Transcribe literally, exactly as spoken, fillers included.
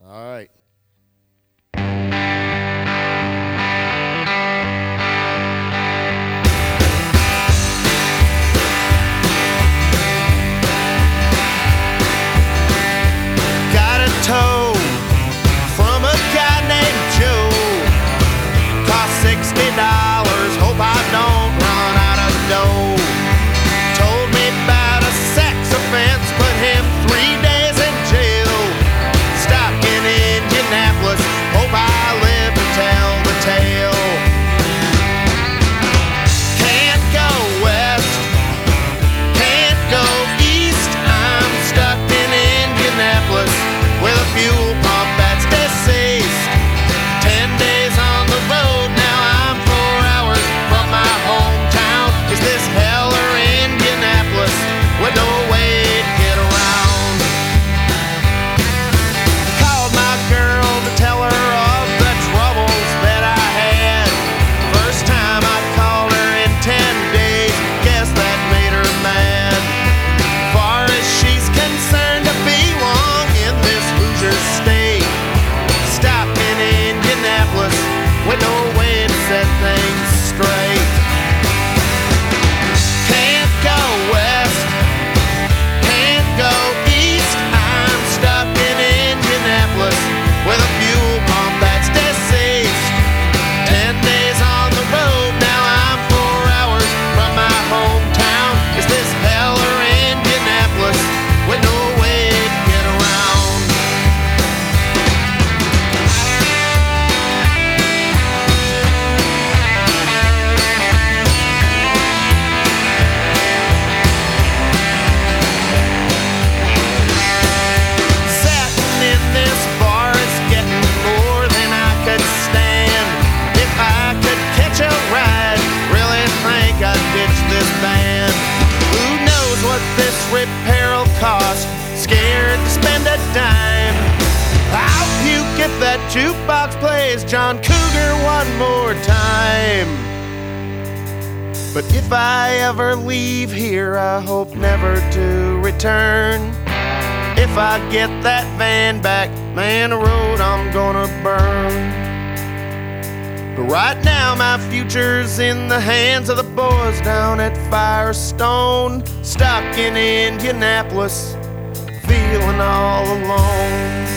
All right. Got a tow from a guy named Joe. Cost sixty dollars, hope I don't run out of dough. Told me about a sex offense, put him three days in jail. Stopped in Indianapolis, hope I live to tell the tale. Can't go west, can't go east. I'm stuck in Indianapolis with a fuel pump that's deceased. Ten days on the road, now I'm four hours from my hometown. Is this hell or Indianapolis with no way to get around? Called my girl to tell her of the troubles that I had. First time I called her in ten days, guess that made her mad. Far as she's concerned, to be long in this loser state. Stop in Indianapolis with no way to set things straight. Can't go west, can't go east. I'm stuck in Indianapolis with a fuel pump that's deceased. Ten days on the road, now I'm four hours from my hometown. Is this hell or Indianapolis with no way to get around? Sitting in this bar is getting more than I could stand. If I could catch a ride, really think I'd ditch this band. Who knows what this repair'll cost? Scared to spend a dime. I hope you get that jukebox plays John Cougar one more time. But if I ever leave here, I hope never to return. If I get that van back, man, the road I'm gonna burn. But right now my future's in the hands of the boys down at Firestone. Stuck in Indianapolis, feeling all alone.